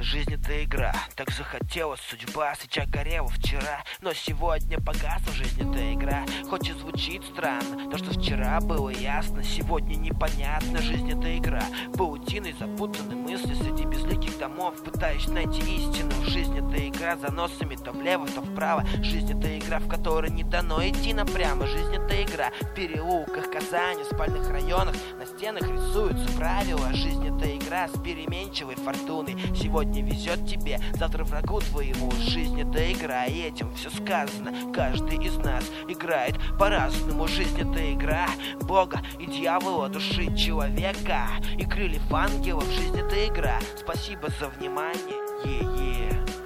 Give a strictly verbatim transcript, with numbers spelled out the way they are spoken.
жизнь это игра. Так захотелось судьба, свеча горела вчера, но сегодня погасла, жизнь это игра. Хоть и звучит странно, то, что вчера было ясно, сегодня непонятно, жизнь это игра. Паутиной запутаны мысли среди безликих домов, пытаюсь найти истину. Жизнь это игра, за носами то влево, то вправо. Жизнь это игра, в которой не дано идти напрямо. Жизнь это игра, в переулках Казани, в спальных районах на стенах рисуются правила. Жизнь это игра с переменчивой фортуной. Сегодня везет тебе, завтра врагу твоему. Жизнь это игра, и этим все сказано. Каждый из нас играет по-разному. Жизнь это игра Бога и дьявола, души человека и крыльев ангелов. Жизнь это игра. Спасибо за внимание. Е-е.